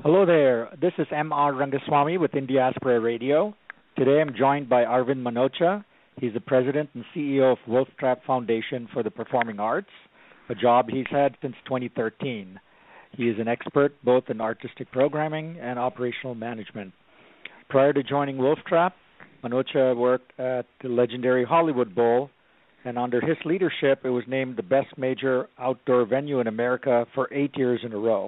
Hello there. This is M.R. Rangaswamy with Indiaspora Radio. Today I'm joined by Arvind Manocha. He's the president and CEO of Wolf Trap Foundation for the Performing Arts, a job he's had since 2013. He is an expert both in artistic programming and operational management. Prior to joining Wolf Trap, Manocha worked at the legendary Hollywood Bowl, and under his leadership, it was named the best major outdoor venue in America for 8 years in a row.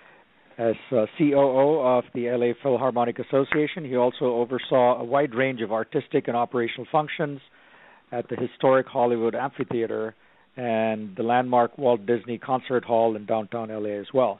As COO of the LA Philharmonic Association, he also oversaw a wide range of artistic and operational functions at the historic Hollywood Amphitheater and the landmark Walt Disney Concert Hall in downtown LA as well.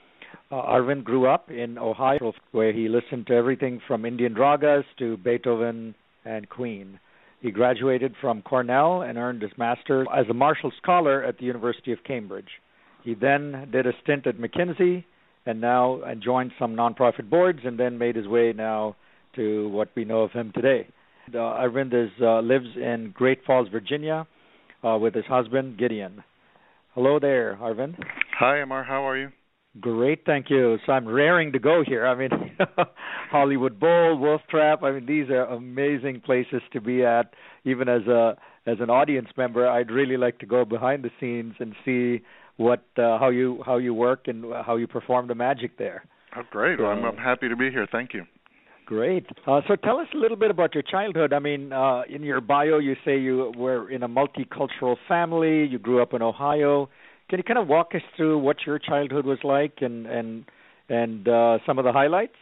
Arvind grew up in Ohio, where he listened to everything from Indian ragas to Beethoven and Queen. He graduated from Cornell and earned his master's as a Marshall Scholar at the University of Cambridge. He then did a stint at McKinsey and now joined some nonprofit boards and then made his way now to what we know of him today. Arvind lives in Great Falls, Virginia, with his husband, Gideon. Hello there, Arvind. Hi, Amar. How are you? Great, thank you. So I'm raring to go here. I mean, Hollywood Bowl, Wolf Trap. I mean, these are amazing places to be at. Even as an audience member, I'd really like to go behind the scenes and see how you work and how you perform the magic there. Oh, great. Well, I'm happy to be here. Thank you. Great. So tell us a little bit about your childhood. I mean, in your bio, you say you were in a multicultural family. You grew up in Ohio. Can you kind of walk us through what your childhood was like and some of the highlights?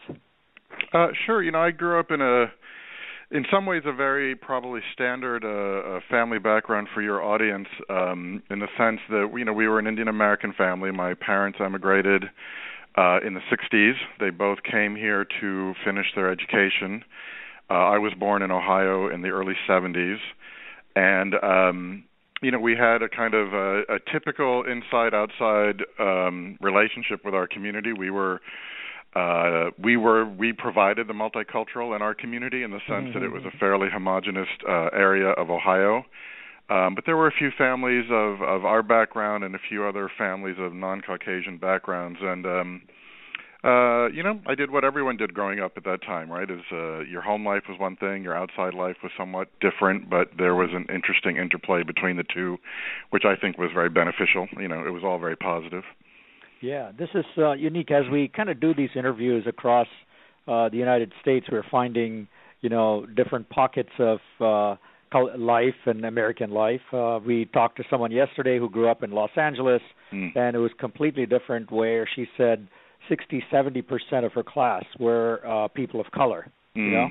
Sure. You know, I grew up in some ways a very probably standard family background for your audience, in the sense that we were an Indian American family. My parents emigrated in the 60s. They both came here to finish their education. I was born in Ohio in the early 70s, and we had a kind of a typical inside-outside relationship with our community. We provided the multicultural in our community in the sense that it was a fairly homogenous area of Ohio. But there were a few families of our background and a few other families of non-Caucasian backgrounds. And, I did what everyone did growing up at that time, right? Your home life was one thing, your outside life was somewhat different, but there was an interesting interplay between the two, which I think was very beneficial. It was all very positive. Yeah, this is unique. As we kind of do these interviews across the United States, we're finding, different pockets of life and American life. We talked to someone yesterday who grew up in Los Angeles, and it was completely different, where she said 60-70% of her class were people of color. No,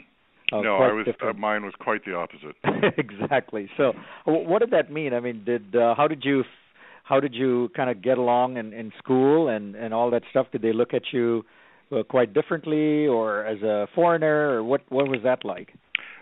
mine was quite the opposite. Exactly. So, what did that mean? I mean, how did you kind of get along in school and all that stuff? Did they look at you quite differently, or as a foreigner, or what was that like?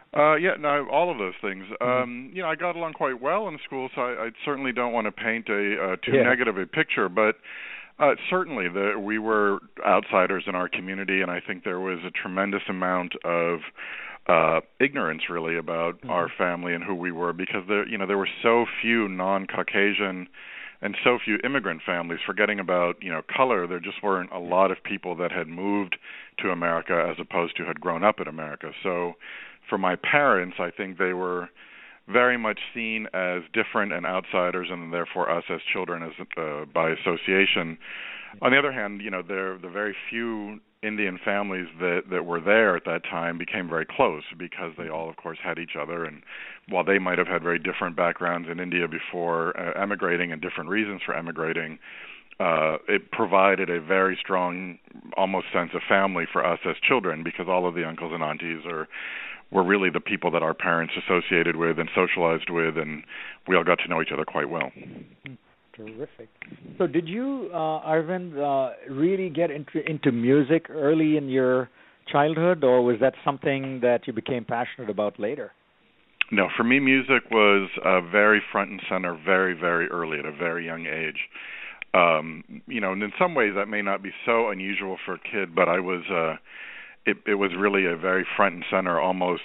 All of those things. I got along quite well in school, so I certainly don't want to paint too negative a picture, but certainly we were outsiders in our community, and I think there was a tremendous amount of ignorance really about our family and who we were, because there were so few non-Caucasian and so few immigrant families. Forgetting about color, there just weren't a lot of people that had moved to America as opposed to had grown up in America. So for my parents, I think they were very much seen as different and outsiders, and therefore us as children as by association. On the other hand, the very few Indian families that were there at that time became very close, because they all, of course, had each other. And while they might have had very different backgrounds in India before emigrating and different reasons for emigrating, it provided a very strong, almost sense of family for us as children, because all of the uncles and aunties were really the people that our parents associated with and socialized with, and we all got to know each other quite well. Terrific. So did you, Arvind, really get into music early in your childhood, or was that something that you became passionate about later? No, for me, music was very front and center very, very early, at a very young age. And in some ways that may not be so unusual for a kid, but I was... It was really a very front and center, almost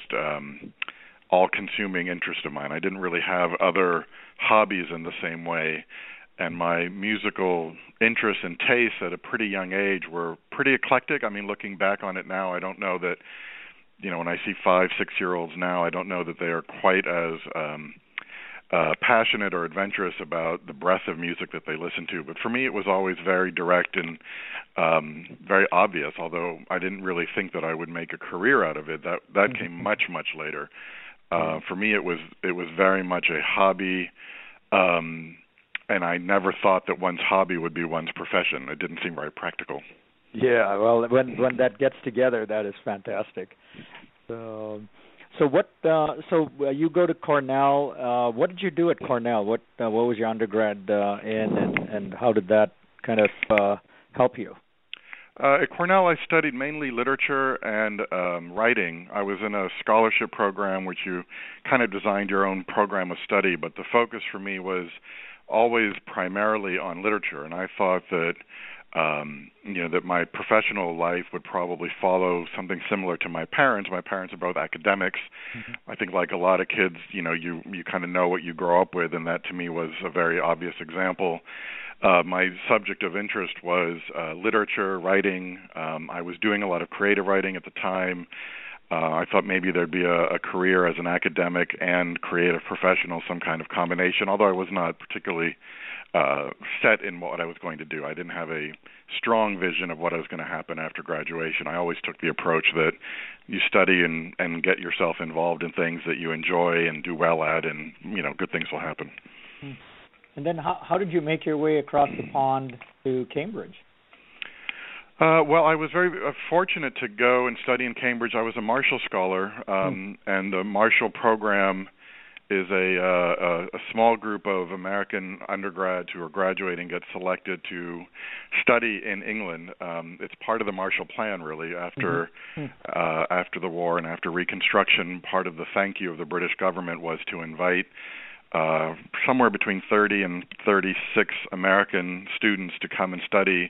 all-consuming interest of mine. I didn't really have other hobbies in the same way. and my musical interests and tastes at a pretty young age were pretty eclectic. I mean, looking back on it now, I don't know that, when I see 5, 6-year-olds now, I don't know that they are quite as passionate or adventurous about the breadth of music that they listen to. But for me, it was always very direct and very obvious, although I didn't really think that I would make a career out of it. That came much, much later. For me, it was very much a hobby, and I never thought that one's hobby would be one's profession. It didn't seem very practical. Yeah, well, when that gets together, that is fantastic. So you go to Cornell. What did you do at Cornell? What was your undergrad in, and how did that kind of help you? At Cornell, I studied mainly literature and writing. I was in a scholarship program, which you kind of designed your own program of study, but the focus for me was always primarily on literature, and I thought that that my professional life would probably follow something similar to my parents. My parents are both academics. Mm-hmm. I think like a lot of kids, you kind of know what you grow up with, and that to me was a very obvious example. My subject of interest was literature, writing. I was doing a lot of creative writing at the time. I thought maybe there'd be a career as an academic and creative professional, some kind of combination, although I was not particularly set in what I was going to do. I didn't have a strong vision of what was going to happen after graduation. I always took the approach that you study and get yourself involved in things that you enjoy and do well at, and good things will happen. And then how did you make your way across the pond to Cambridge? Well, I was very fortunate to go and study in Cambridge. I was a Marshall Scholar, and the Marshall program is a small group of American undergrads who are graduating get selected to study in England. It's part of the Marshall Plan, really, after the war and after Reconstruction. Part of the thank you of the British government was to invite somewhere between 30 and 36 American students to come and study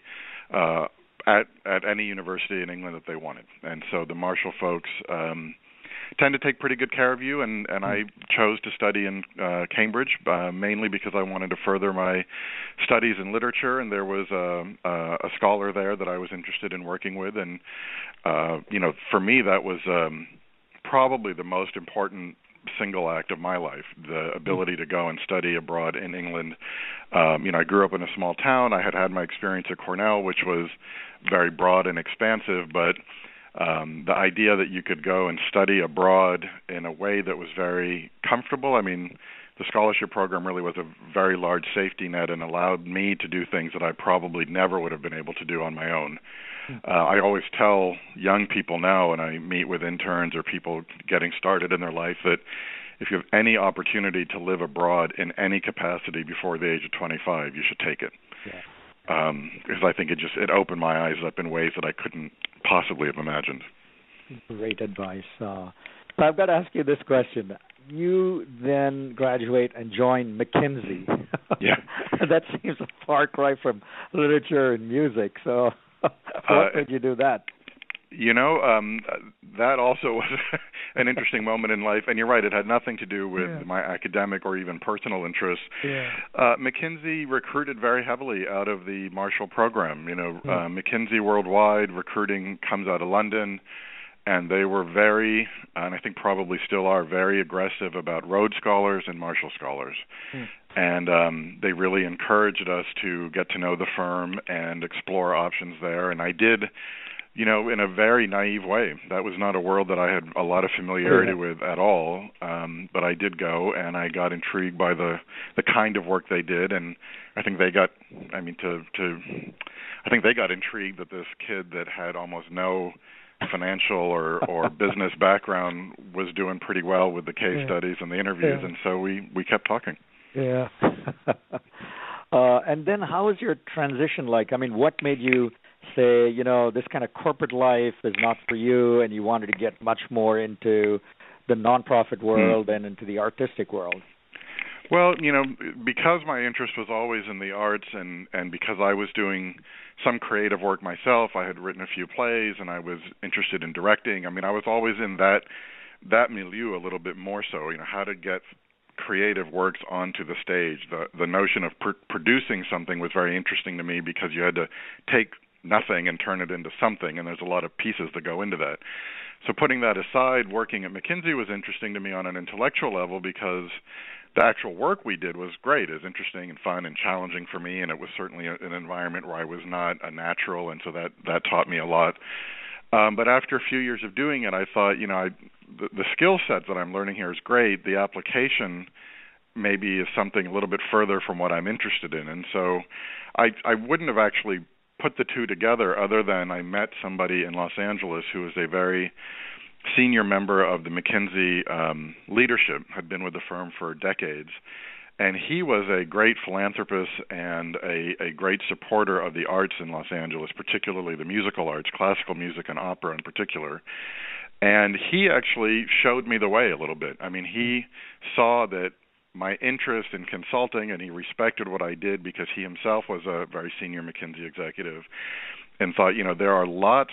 at any university in England that they wanted. And so the Marshall folks tend to take pretty good care of you, and I chose to study in Cambridge, mainly because I wanted to further my studies in literature, and there was a scholar there that I was interested in working with, and for me that was probably the most important single act of my life, the ability to go and study abroad in England. I grew up in a small town. I had my experience at Cornell, which was very broad and expansive, but the idea that you could go and study abroad in a way that was very comfortable, I mean, the scholarship program really was a very large safety net and allowed me to do things that I probably never would have been able to do on my own. I always tell young people now when I meet with interns or people getting started in their life that if you have any opportunity to live abroad in any capacity before the age of 25, you should take it. Yeah. Because I think it opened my eyes up in ways that I couldn't possibly have imagined. Great advice. So I've got to ask you this question. You then graduate and join McKinsey. Yeah. That seems a far cry from literature and music. So what made you do that? That also was an interesting moment in life. And you're right, it had nothing to do with my academic or even personal interests. Yeah. McKinsey recruited very heavily out of the Marshall program. McKinsey Worldwide recruiting comes out of London. And they were very, and I think probably still are, very aggressive about Rhodes Scholars and Marshall Scholars. And they really encouraged us to get to know the firm and explore options there. And I did, in a very naive way. That was not a world that I had a lot of familiarity with at all. But I did go, and I got intrigued by the kind of work they did. And I think they got, I think they got intrigued that this kid that had almost no financial or business background was doing pretty well with the case studies and the interviews, and so we kept talking. Yeah. And then how was your transition like? I mean, what made you say, this kind of corporate life is not for you, and you wanted to get much more into the nonprofit world and into the artistic world? Well, because my interest was always in the arts and because I was doing some creative work myself, I had written a few plays and I was interested in directing. I mean, I was always in that milieu a little bit more so, how to get creative works onto the stage. The notion of producing something was very interesting to me because you had to take nothing and turn it into something, and there's a lot of pieces that go into that. So putting that aside, working at McKinsey was interesting to me on an intellectual level because the actual work we did was great. It was interesting and fun and challenging for me, and it was certainly an environment where I was not a natural, and so that taught me a lot. But after a few years of doing it, I thought, the skill set that I'm learning here is great. The application maybe is something a little bit further from what I'm interested in. And so I wouldn't have actually put the two together other than I met somebody in Los Angeles who was a very senior member of the McKinsey leadership, had been with the firm for decades. And he was a great philanthropist and a great supporter of the arts in Los Angeles, particularly the musical arts, classical music and opera in particular. And he actually showed me the way a little bit. I mean, he saw that my interest in consulting, and he respected what I did because he himself was a very senior McKinsey executive, and thought, there are a lot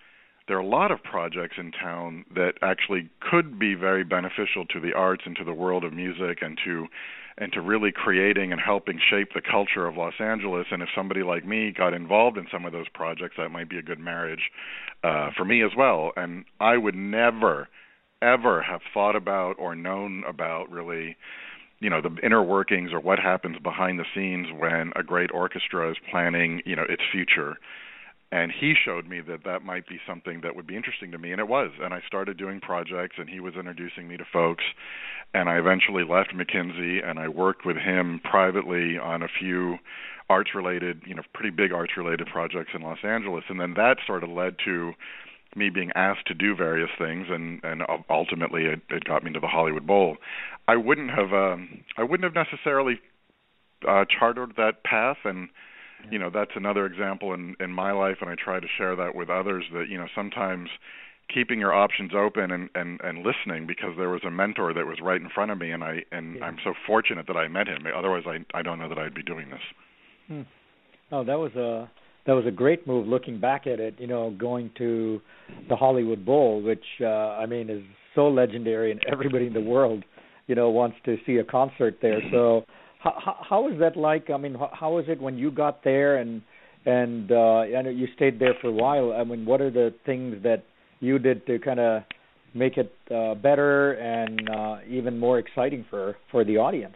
of projects in town that actually could be very beneficial to the arts and to the world of music and to really creating and helping shape the culture of Los Angeles. And if somebody like me got involved in some of those projects, that might be a good marriage for me as well. And I would never, ever have thought about or known about really, the inner workings or what happens behind the scenes when a great orchestra is planning, its future. And he showed me that might be something that would be interesting to me, and it was. And I started doing projects, and he was introducing me to folks. And I eventually left McKinsey, and I worked with him privately on a few arts-related, pretty big arts-related projects in Los Angeles. And then that sort of led to me being asked to do various things, and ultimately it got me to the Hollywood Bowl. I wouldn't have necessarily chartered that path, and that's another example in my life, and I try to share that with others, that, sometimes keeping your options open and listening, because there was a mentor that was right in front of me, and I'm so fortunate that I met him. Otherwise, I don't know that I'd be doing this. Oh, that was a great move looking back at it, going to the Hollywood Bowl, which, is so legendary, and everybody in the world, wants to see a concert there. So how is that like? How is it when you got there and I know you stayed there for a while? What are the things that you did to kind of make it better and even more exciting for the audience?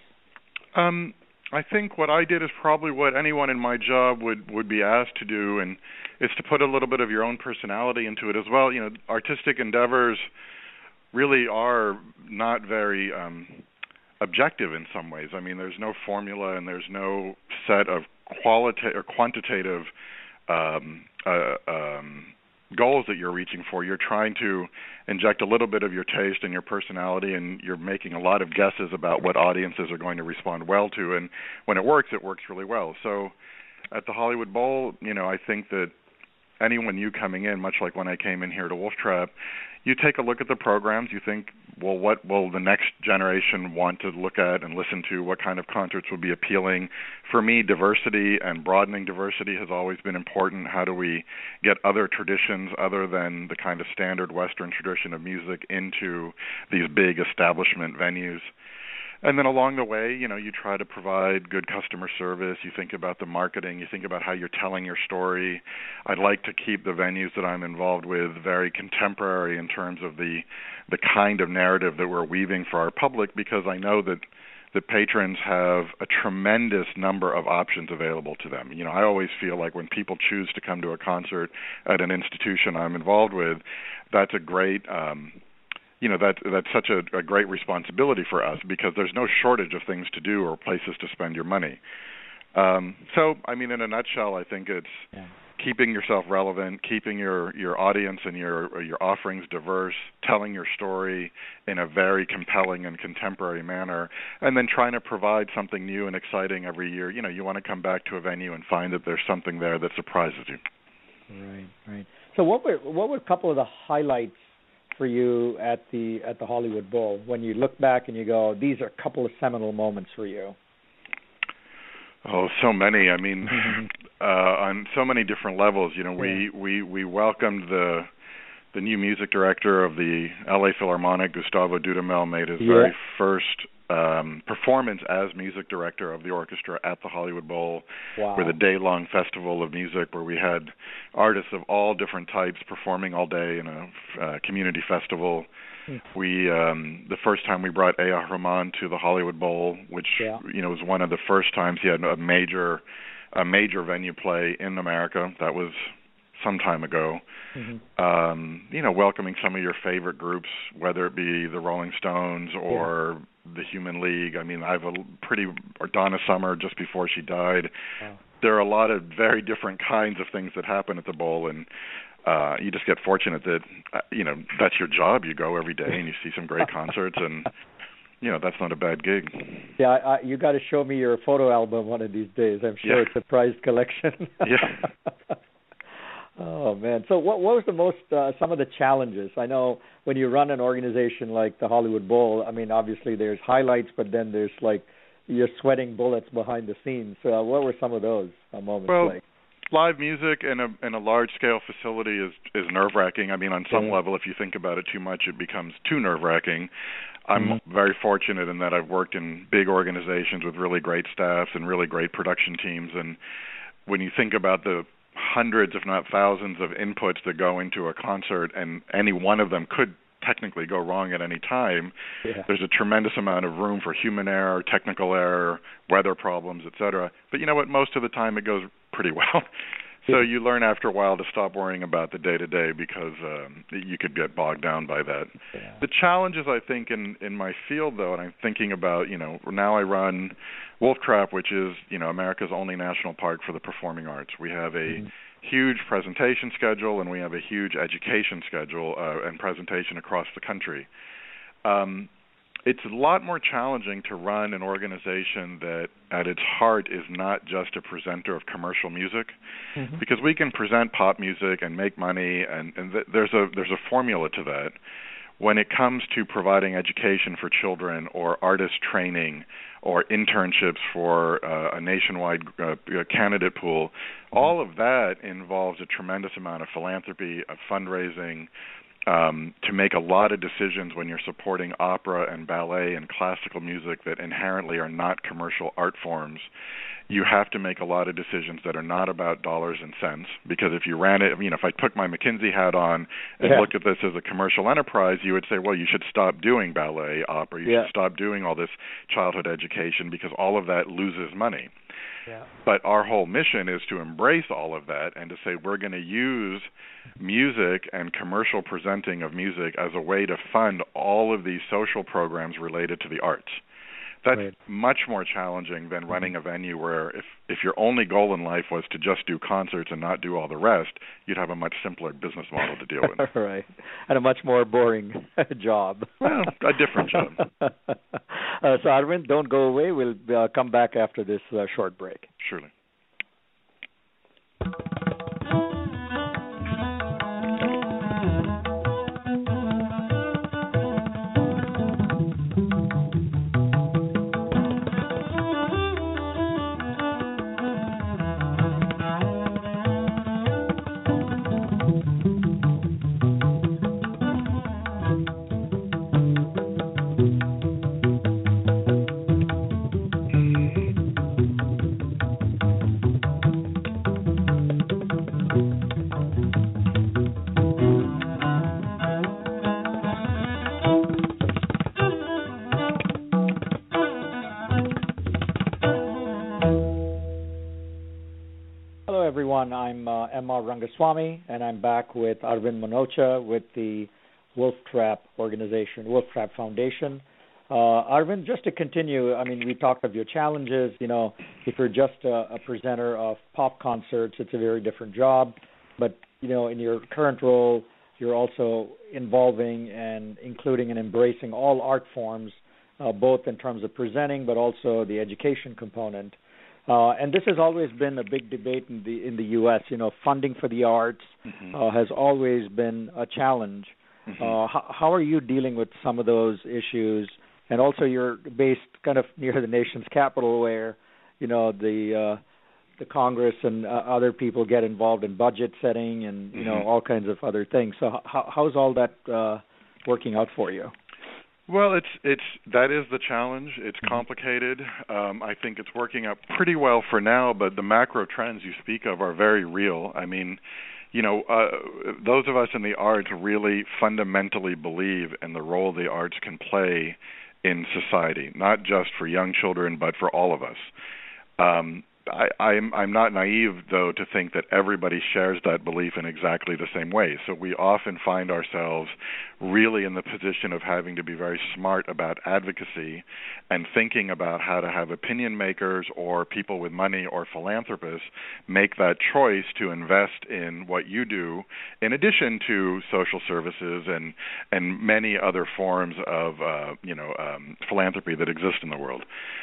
I think what I did is probably what anyone in my job would be asked to do, and it's to put a little bit of your own personality into it as well. Artistic endeavors really are not very objective in some ways. There's no formula, and there's no set of qualitative or quantitative goals that you're reaching for. You're trying to inject a little bit of your taste and your personality, and you're making a lot of guesses about what audiences are going to respond well to. And when it works really well. So at the Hollywood Bowl, I think that anyone new coming in, much like when I came in here to Wolf Trap, you take a look at the programs, you think, well, what will the next generation want to look at and listen to? What kind of concerts would be appealing? For me, diversity and broadening diversity has always been important. How do we get other traditions other than the kind of standard Western tradition of music into these big establishment venues? And then along the way, you try to provide good customer service. You think about the marketing. You think about how you're telling your story. I'd like to keep the venues that I'm involved with very contemporary in terms of the kind of narrative that we're weaving for our public, because I know that the patrons have a tremendous number of options available to them. I always feel like when people choose to come to a concert at an institution I'm involved with, that's a great that's such a great responsibility for us, because there's no shortage of things to do or places to spend your money. So, in a nutshell, I think it's keeping yourself relevant, keeping your audience and your offerings diverse, telling your story in a very compelling and contemporary manner, and then trying to provide something new and exciting every year. You want to come back to a venue and find that there's something there that surprises you. Right. So what were a couple of the highlights for you at the Hollywood Bowl, when you look back and you go, these are a couple of seminal moments for you? Oh, so many. On so many different levels. We welcomed the new music director of the L.A. Philharmonic, Gustavo Dudamel, made his very first performance as music director of the orchestra at the Hollywood Bowl, Wow. with a day-long festival of music where we had artists of all different types performing all day in a community festival. We the first time we brought A.R. Rahman to the Hollywood Bowl, which was one of the first times he had a major venue play in America. That was some time ago. Welcoming some of your favorite groups, whether it be the Rolling Stones or the Human League. I mean, or Donna Summer just before she died. Wow. There are a lot of very different kinds of things that happen at the Bowl, and you just get fortunate that that's your job. You go every day and you see some great concerts, and that's not a bad gig. Yeah, you got to show me your photo album one of these days. I'm sure it's a prized collection. Yeah. Oh man! So what was the most some of the challenges? I know when you run an organization like the Hollywood Bowl, I mean, obviously there's highlights, but then there's like you're sweating bullets behind the scenes. So what were some of those moments like? Live music in a large-scale facility is nerve-wracking. I mean, on some level, if you think about it too much, it becomes too nerve-wracking. I'm very fortunate in that I've worked in big organizations with really great staffs and really great production teams. And when you think about the hundreds, if not thousands, of inputs that go into a concert, and any one of them could technically go wrong at any time, there's a tremendous amount of room for human error, technical error, weather problems, etc. But you know what? Most of the time it goes pretty well. So you learn after a while to stop worrying about the day-to-day because you could get bogged down by that. Yeah. The challenges, I think, in my field, though, and I'm thinking about, now I run Wolf Trap, which is, America's only national park for the performing arts. We have a huge presentation schedule, and we have a huge education schedule and presentation across the country. It's a lot more challenging to run an organization that at its heart is not just a presenter of commercial music, because we can present pop music and make money, and there's a formula to that. When it comes to providing education for children or artist training or internships for a nationwide candidate pool, all of that involves a tremendous amount of philanthropy, of fundraising, to make a lot of decisions when you're supporting opera and ballet and classical music that inherently are not commercial art forms. You have to make a lot of decisions that are not about dollars and cents, because if you ran it, if I took my McKinsey hat on and looked at this as a commercial enterprise, you would say, well, you should stop doing ballet, opera, you should stop doing all this childhood education because all of that loses money. But our whole mission is to embrace all of that and to say we're going to use music and commercial presenting of music as a way to fund all of these social programs related to the arts. That's much more challenging than running a venue where if your only goal in life was to just do concerts and not do all the rest, you'd have a much simpler business model to deal with. Right. And a much more boring job. Well, a different job. So, Arvind, don't go away. We'll come back after this short break. Surely. I'm M.R. Rangaswamy, and I'm back with Arvind Manocha with the Wolf Trap organization, Wolf Trap Foundation. Arvind, just to continue, I mean, we talked of your challenges. If you're just a presenter of pop concerts, it's a very different job. But, in your current role, you're also involving and including and embracing all art forms, both in terms of presenting, but also the education component. And this has always been a big debate in the U.S. Funding for the arts has always been a challenge. How are you dealing with some of those issues? And also, you're based kind of near the nation's capital, where the Congress and other people get involved in budget setting and all kinds of other things. So how's all that working out for you? Well, it's that is the challenge. It's complicated. I think it's working out pretty well for now, but the macro trends you speak of are very real. I mean, those of us in the arts really fundamentally believe in the role the arts can play in society, not just for young children, but for all of us. I'm not naive, though, to think that everybody shares that belief in exactly the same way. So we often find ourselves really in the position of having to be very smart about advocacy and thinking about how to have opinion makers or people with money or philanthropists make that choice to invest in what you do, in addition to social services and many other forms of philanthropy that exist in the world.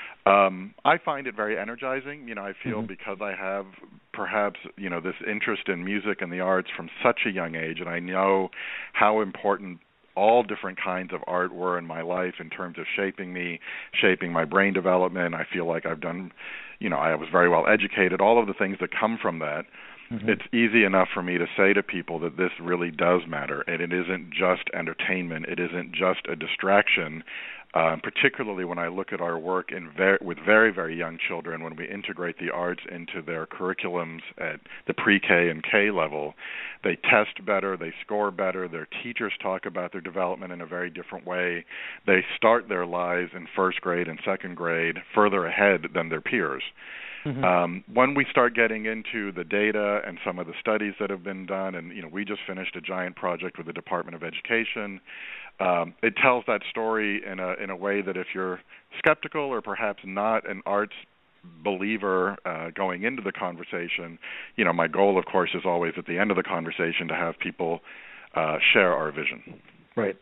I find it very energizing. I feel because I have perhaps, this interest in music and the arts from such a young age, and I know how important all different kinds of art were in my life in terms of shaping me, shaping my brain development. I feel like I've done, I was very well educated, all of the things that come from that. It's easy enough for me to say to people that this really does matter, and it isn't just entertainment. It isn't just a distraction. Particularly when I look at our work with very, very young children, when we integrate the arts into their curriculums at the pre-K and K level, they test better, they score better, their teachers talk about their development in a very different way. They start their lives in first grade and second grade further ahead than their peers. When we start getting into the data and some of the studies that have been done, and we just finished a giant project with the Department of Education, it tells that story in a way that if you're skeptical or perhaps not an arts believer going into the conversation, my goal, of course, is always at the end of the conversation to have people share our vision. Right.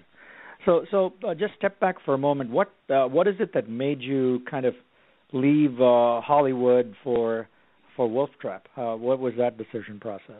So just step back for a moment. What is it that made you kind of leave Hollywood for Wolf Trap? What was that decision process?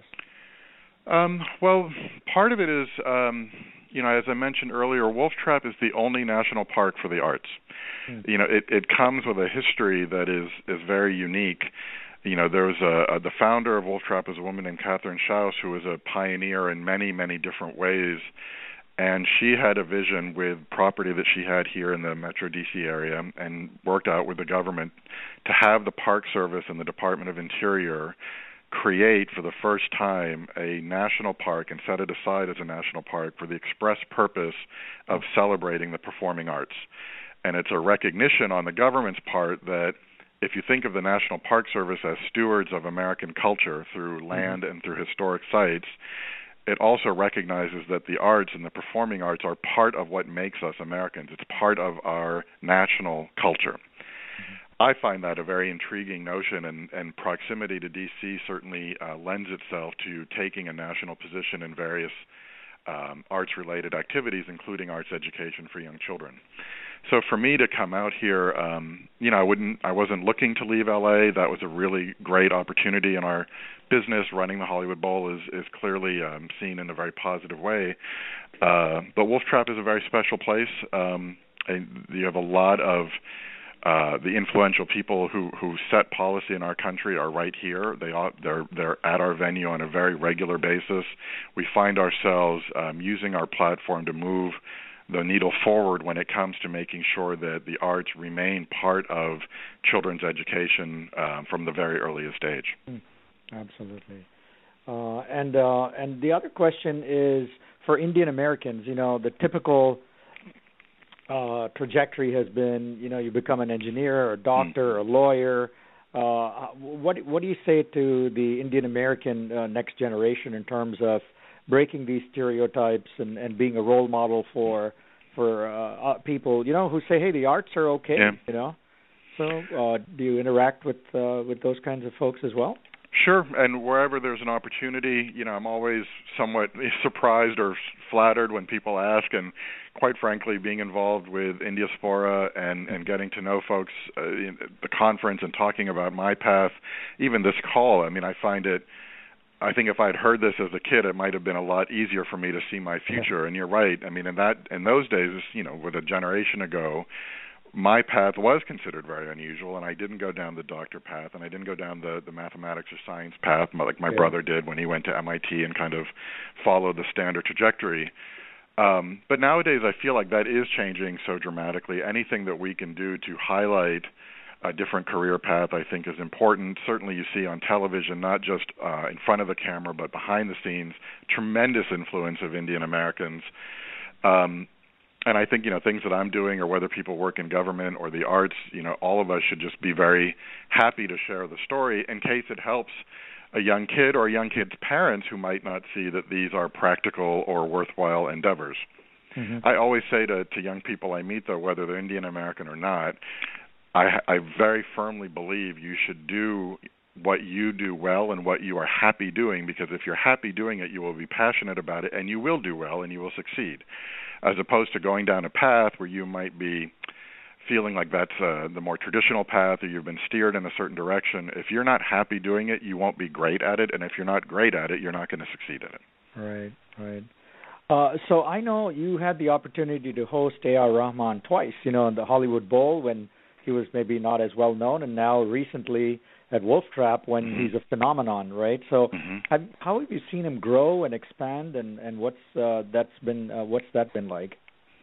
Well, part of it is, as I mentioned earlier, Wolf Trap is the only national park for the arts. It comes with a history that is very unique. There's the founder of Wolf Trap is a woman named Catherine Schaus, who was a pioneer in many, many different ways. And she had a vision with property that she had here in the Metro D.C. area and worked out with the government to have the Park Service and the Department of Interior create for the first time a national park and set it aside as a national park for the express purpose of celebrating the performing arts. And it's a recognition on the government's part that if you think of the National Park Service as stewards of American culture through land and through historic sites, it also recognizes that the arts and the performing arts are part of what makes us Americans. It's part of our national culture. I find that a very intriguing notion, and proximity to D.C. certainly lends itself to taking a national position in various arts-related activities, including arts education for young children. So for me to come out here, I wasn't looking to leave L.A. That was a really great opportunity, and our business running the Hollywood Bowl is clearly seen in a very positive way. But Wolf Trap is a very special place. And you have a lot of the influential people who set policy in our country are right here. They're at our venue on a very regular basis. We find ourselves using our platform to move the needle forward when it comes to making sure that the arts remain part of children's education from the very earliest age. Absolutely. And the other question is for Indian Americans. The typical trajectory has been, you become an engineer or a doctor or a lawyer. What do you say to the Indian American next generation in terms of breaking these stereotypes and being a role model for people, who say, hey, the arts are okay, So do you interact with those kinds of folks as well? Sure, and wherever there's an opportunity, I'm always somewhat surprised or flattered when people ask, and quite frankly, being involved with Indiaspora and getting to know folks in the conference and talking about my path, even this call, I think if I'd heard this as a kid, it might have been a lot easier for me to see my future. And you're right. In those days, with a generation ago, my path was considered very unusual, and I didn't go down the doctor path, and I didn't go down the mathematics or science path like my brother did when he went to MIT and kind of followed the standard trajectory. But nowadays, I feel like that is changing so dramatically. Anything that we can do to highlight a different career path, I think, is important. Certainly, you see on television, not just in front of the camera, but behind the scenes, tremendous influence of Indian Americans. And I think, things that I'm doing, or whether people work in government or the arts, all of us should just be very happy to share the story in case it helps a young kid or a young kid's parents who might not see that these are practical or worthwhile endeavors. Mm-hmm. I always say to young people I meet, though, whether they're Indian American or not, I very firmly believe you should do what you do well and what you are happy doing, because if you're happy doing it, you will be passionate about it, and you will do well and you will succeed, as opposed to going down a path where you might be feeling like that's the more traditional path, or you've been steered in a certain direction. If you're not happy doing it, you won't be great at it, and if you're not great at it, you're not going to succeed at it. Right. So I know you had the opportunity to host A.R. Rahman twice, in the Hollywood Bowl when he was maybe not as well known, and now recently at Wolf Trap when mm-hmm. he's a phenomenon, right? So mm-hmm. How have you seen him grow and expand, and what's that been like?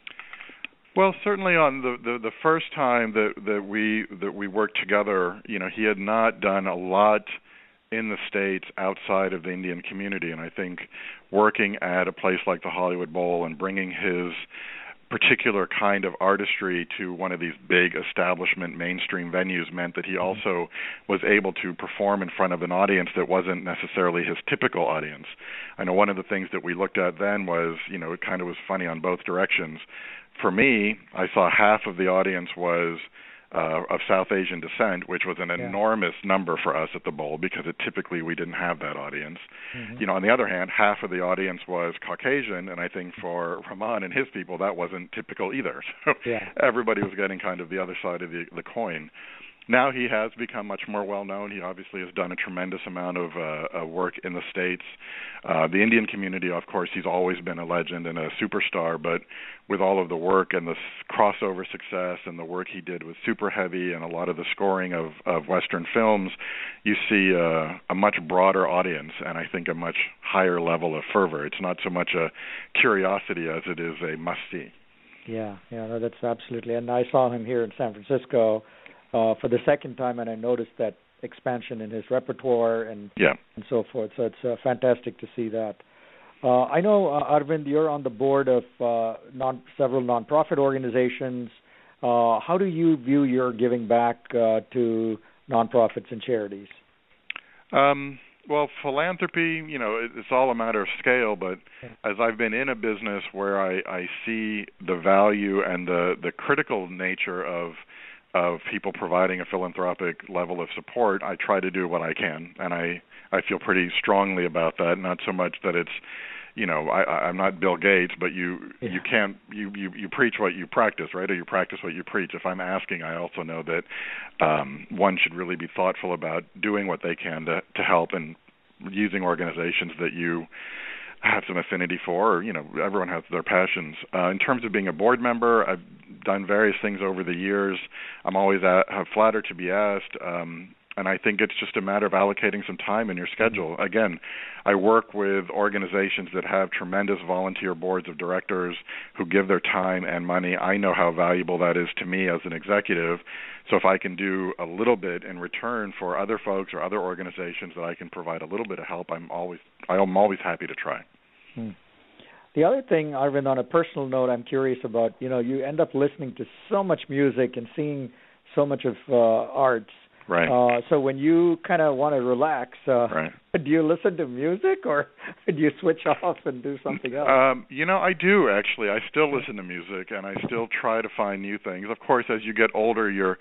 Well, certainly on the first time that we worked together, he had not done a lot in the States outside of the Indian community, and I think working at a place like the Hollywood Bowl and bringing his particular kind of artistry to one of these big establishment mainstream venues meant that he also was able to perform in front of an audience that wasn't necessarily his typical audience. I know one of the things that we looked at then was, it kind of was funny on both directions. For me, I saw half of the audience was of South Asian descent, which was an enormous number for us at the Bowl, because typically we didn't have that audience. Mm-hmm. On the other hand, half of the audience was Caucasian, and I think for Rahman and his people, that wasn't typical either. So everybody was getting kind of the other side of the coin. Now he has become much more well-known. He obviously has done a tremendous amount of work in the States. The Indian community, of course, he's always been a legend and a superstar, but with all of the work and the crossover success and the work he did with Super Heavy and a lot of the scoring of Western films, you see a much broader audience and I think a much higher level of fervor. It's not so much a curiosity as it is a must-see. Yeah, no, that's absolutely. And I saw him here in San Francisco for the second time, and I noticed that expansion in his repertoire and so forth. So it's fantastic to see that. I know, Arvind, you're on the board of several nonprofit organizations. How do you view your giving back to nonprofits and charities? Well, philanthropy, it's all a matter of scale, but as I've been in a business where I see the value and the critical nature of people providing a philanthropic level of support, I try to do what I can, and I feel pretty strongly about that. Not so much that it's, I'm not Bill Gates, but you preach what you practice, right? Or you practice what you preach. If I'm asking, I also know that one should really be thoughtful about doing what they can to help, and using organizations that you have some affinity for, or, everyone has their passions. In terms of being a board member, I've done various things over the years. I'm always flattered to be asked, and I think it's just a matter of allocating some time in your schedule. Again, I work with organizations that have tremendous volunteer boards of directors who give their time and money. I know how valuable that is to me as an executive. So if I can do a little bit in return for other folks or other organizations that I can provide a little bit of help, I'm always happy to try. The other thing, Arvind, on a personal note, I'm curious about, you end up listening to so much music and seeing so much of arts. Right. So when you kind of want to relax, do you listen to music or do you switch off and do something else? I do, actually. I still listen to music, and I still try to find new things. Of course, as you get older, your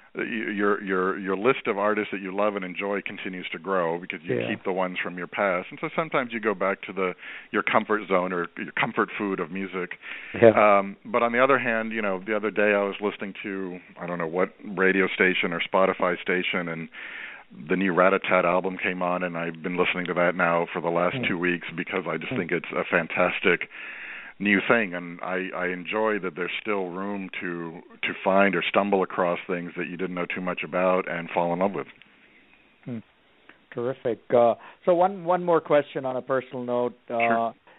list of artists that you love and enjoy continues to grow because you keep the ones from your past, and so sometimes you go back to your comfort zone or your comfort food of music. But on the other hand, the other day I was listening to, I don't know what radio station or Spotify station, and the new Rat-a-Tat album came on, and I've been listening to that now for the last 2 weeks because I just think it's a fantastic new thing, and I enjoy that there's still room to find or stumble across things that you didn't know too much about and fall in love with. Terrific. So one more question on a personal note. Sure.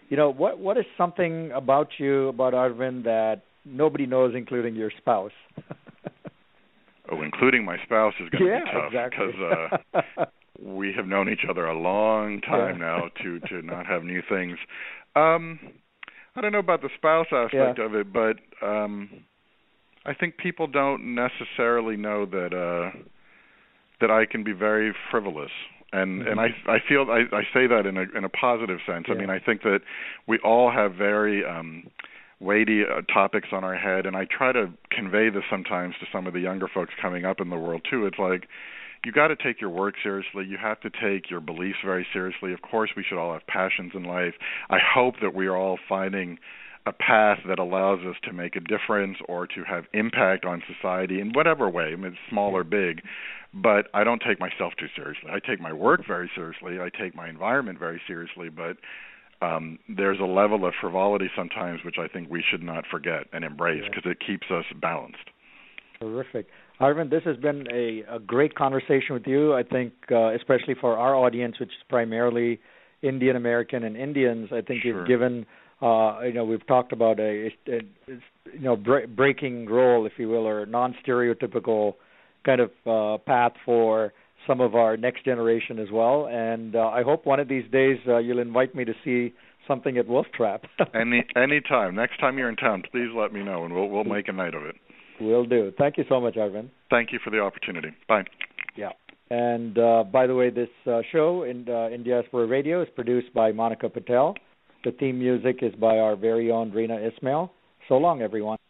what is something about you, about Arvind, that nobody knows, including your spouse? Oh, including my spouse is going to be tough, exactly. Because we have known each other a long time now to not have new things. I don't know about the spouse aspect of it, but I think people don't necessarily know that I can be very frivolous. And I feel I say that in a positive sense. I mean, I think that we all have very weighty topics on our head, and I try to convey this sometimes to some of the younger folks coming up in the world too. It's like, you got to take your work seriously. You have to take your beliefs very seriously. Of course, we should all have passions in life. I hope that we are all finding a path that allows us to make a difference or to have impact on society in whatever way, I mean, small or big. But I don't take myself too seriously. I take my work very seriously. I take my environment very seriously. But there's a level of frivolity sometimes which I think we should not forget and embrace, because it keeps us balanced. Terrific. Arvind, this has been a great conversation with you. I think especially for our audience, which is primarily Indian American and Indians, I think you've given we've talked about a breaking role, if you will, or non-stereotypical kind of path for some of our next generation as well. And I hope one of these days you'll invite me to see something at Wolf Trap. Anytime. Next time you're in town, please let me know, and we'll make a night of it. Will do. Thank you so much, Arvind. Thank you for the opportunity. Bye. Yeah. And by the way, this show in Diaspora Radio is produced by Monica Patel. The theme music is by our very own Rina Ismail. So long, everyone.